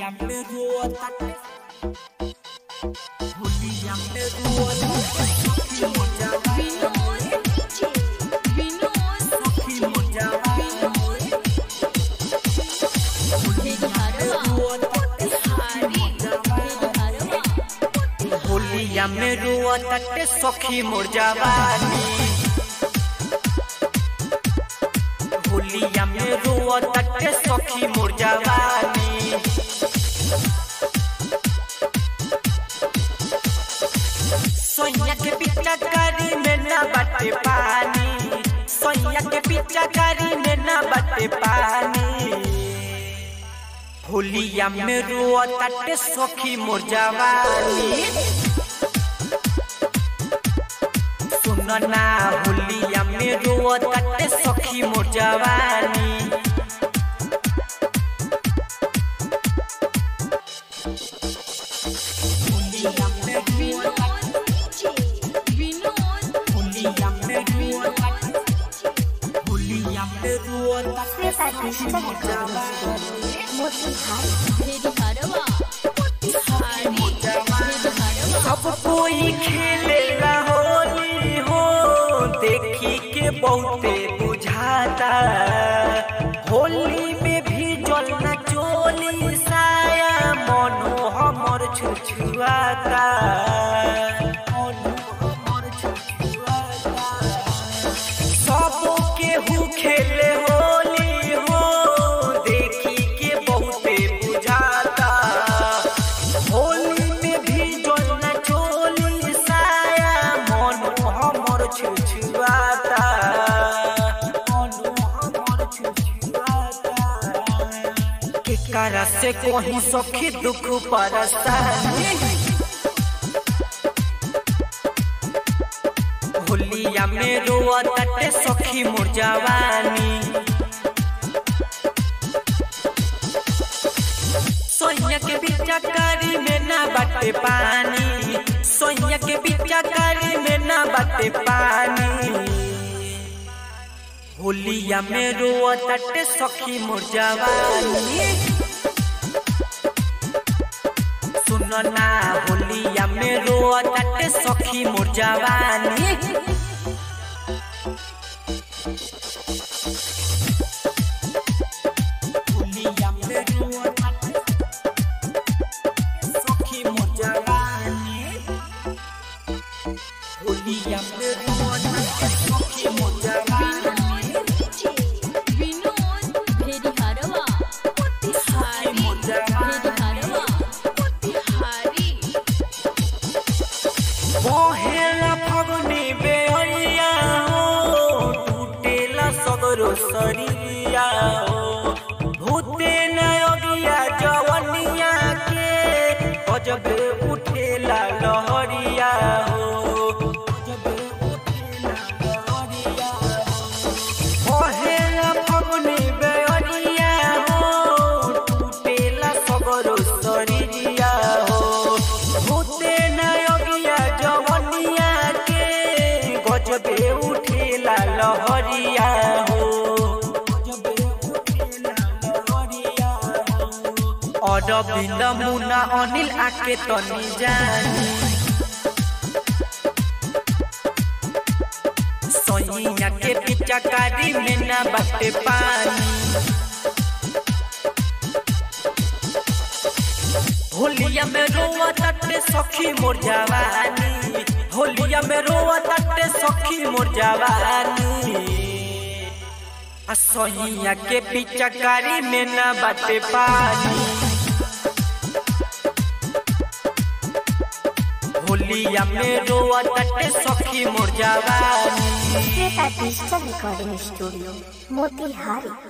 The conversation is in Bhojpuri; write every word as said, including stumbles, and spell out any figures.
होलिया में रोता होलिया में रोता सखी मोजा विनोद विनोद सखी मोजा होलिया में रोता सखी मोजा होलिया में रोता सखी मोर जवानी सोनिया के पिचकारी में ना बाटे पानी सोनिया के पिचकारी में ना बाटे पानी होलिया में रोता सखी मोर जवानी सुनना होलिया में रोता सखी मोर जवानी होलिया में रोता विनोद होलिया में रोता होलिया में रोता सखी मोर जवानी सब कोई खेलेला होली हो देखी के बहुते बुझाता होली में भी जल न चोली साया मनो हमर छुछुआता मनो हमर छुछुआता सब केहू खेले होली हो देखी के बहुते बुझाता होली में भी जल न चोली साया मनो हमर छुछुआता केकरा से कोही सखी दुख परस्तानी होलिया में रोता सखी मोर जवानी सोनिया के पिचकारी में ना बाटे पानी सोनिया के पिचकारी में ना बाटे पानी होलिया में रोता सखी मोर जवानी सुनना होलिया में रोता सखी मोर जवानी होलिया में रोता सखी मोर जवानी होलिया में रोता सखी मोर जवानी बहेला फगुनी बेहरिया हो टूटेला सगरो शरीरिया हो भूते नयोगिया जवनिया के गजब उठेला लहरिया हो गजब उठेला लहरिया बहेला फगुनी बेहरिया हो टूटेला सगरो शरीरिया हो भूते नयोगिया जवनिया के गजबे उठेला लहरिया हो गजबे उठेला लहरिया हो और बिंद मुना अनिल आके तनी जानी सोनिया के पिचकारी में ना बाटे पानी होलिया में रोता सखी मोर जवानी होलिया में रोता सखी मोर जवानी सोनिया के पिचकारी में ना बाटे पानी होलिया में रोता सखी मोर जवानी डिजिटल रिकॉर्डिंग स्टूडियो मोतिहारी।